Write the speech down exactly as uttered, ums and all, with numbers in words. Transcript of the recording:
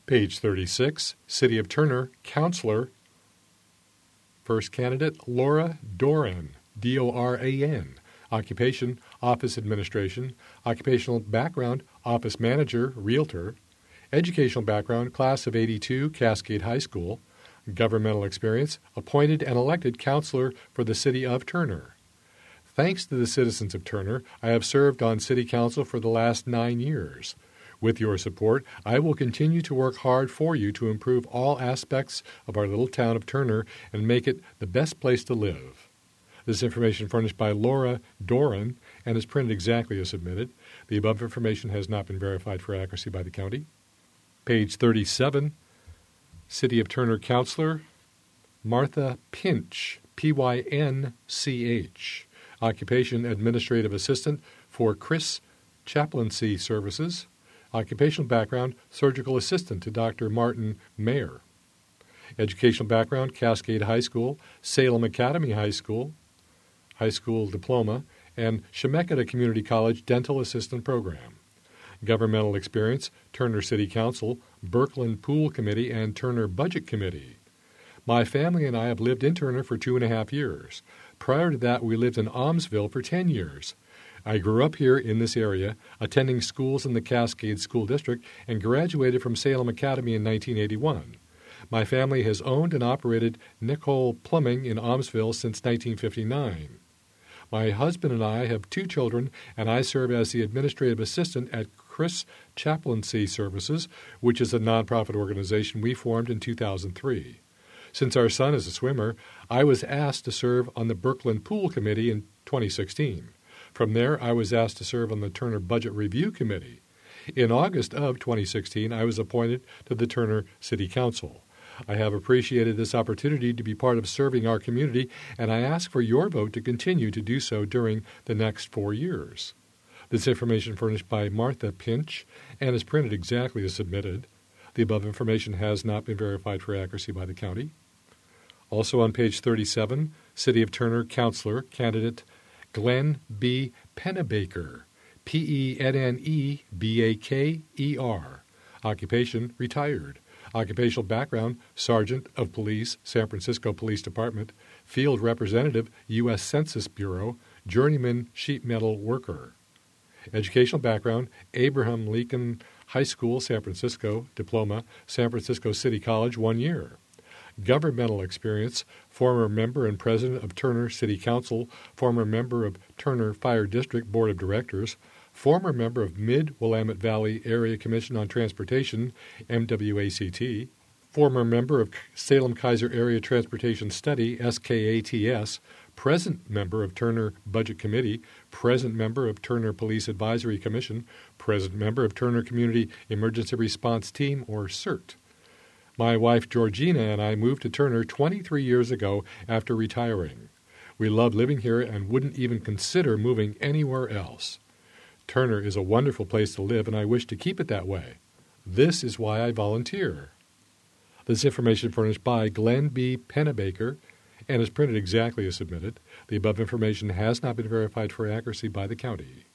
Page thirty-six, City of Turner, Counselor. First candidate, Laura Doran, D O R A N. Occupation, Office Administration. Occupational background, Office Manager, Realtor. Educational background, Class of eighty-two, Cascade High School. Governmental experience, appointed and elected counselor for the City of Turner. Thanks to the citizens of Turner, I have served on City Council for the last nine years. With your support, I will continue to work hard for you to improve all aspects of our little town of Turner and make it the best place to live. This information furnished by Laura Doran and is printed exactly as submitted. The above information has not been verified for accuracy by the county. Page thirty-seven, City of Turner Counselor, Martha Pinch, P Y N C H. Occupation, Administrative Assistant for Chris Chaplaincy Services. Occupational background, surgical assistant to Doctor Martin Mayer. Educational background, Cascade High School, Salem Academy High School, high school diploma, and Chemeketa Community College Dental Assistant Program. Governmental experience, Turner City Council, Birkeland Pool Committee, and Turner Budget Committee. My family and I have lived in Turner for two and a half years. Prior to that, we lived in Almsville for ten years. I grew up here in this area, attending schools in the Cascade School District, and graduated from Salem Academy in nineteen eighty-one. My family has owned and operated Nicole Plumbing in Almsville since nineteen fifty-nine. My husband and I have two children, and I serve as the administrative assistant at Chris Chaplaincy Services, which is a nonprofit organization we formed in two thousand three. Since our son is a swimmer, I was asked to serve on the Birkeland Pool Committee in twenty sixteen. From there, I was asked to serve on the Turner Budget Review Committee. In August of twenty sixteen, I was appointed to the Turner City Council. I have appreciated this opportunity to be part of serving our community, and I ask for your vote to continue to do so during the next four years. This information furnished by Martha Pinch and is printed exactly as submitted. The above information has not been verified for accuracy by the county. Also on page thirty-seven, City of Turner Counselor, candidate Glenn B. Pennebaker, P E N N E B A K E R. Occupation, retired. Occupational background, Sergeant of Police, San Francisco Police Department. Field Representative, U S Census Bureau. Journeyman sheet metal worker. Educational background, Abraham Lincoln High School, San Francisco, diploma, San Francisco City College, one year. Governmental experience, former member and president of Turner City Council, former member of Turner Fire District Board of Directors, former member of Mid-Willamette Valley Area Commission on Transportation, M W A C T, former member of Salem-Keizer Area Transportation Study, S K A T S, present member of Turner Budget Committee, present member of Turner Police Advisory Commission, present member of Turner Community Emergency Response Team, or CERT. My wife Georgina and I moved to Turner twenty-three years ago after retiring. We love living here and wouldn't even consider moving anywhere else. Turner is a wonderful place to live, and I wish to keep it that way. This is why I volunteer. This information furnished by Glenn B. Pennebaker and is printed exactly as submitted. The above information has not been verified for accuracy by the county.